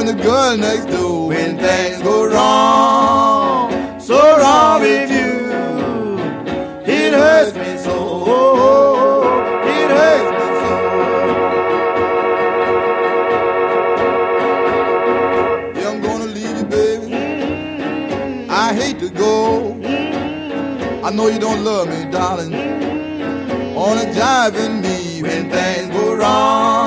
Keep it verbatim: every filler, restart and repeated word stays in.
and the girl next door when things go wrong, so wrong with you. It hurts me so, it hurts me so. Yeah, I'm gonna leave you, baby. I hate to go. I know you don't love me, darling. Wanna jive in me when things go wrong.